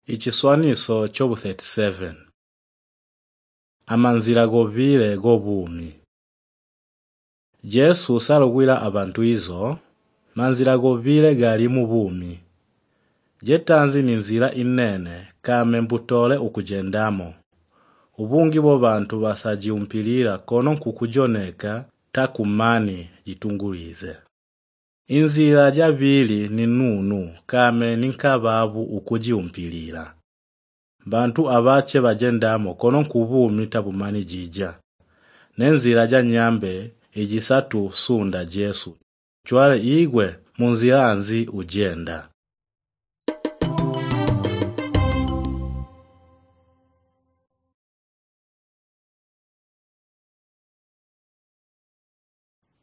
Ichiswaniso chobu 37. Amanzira govile gobumi. Jesu salugwila abantu izo, manzira govile gali mu bumi. Jetanzi ni nzira inene kame mbutole ukujendamo. Ubungi bo bantu basajiumpilira kono kukujoneka takumani jitungulize. Inzira jabili ni nunu kame ninkababu ukujiumpilira. Bantu abache bajendamo kono kubumi tabumani jija. Nenzira ja nyambe ijisatu sunda Jesu. Chwale igwe munzira anzi ujenda.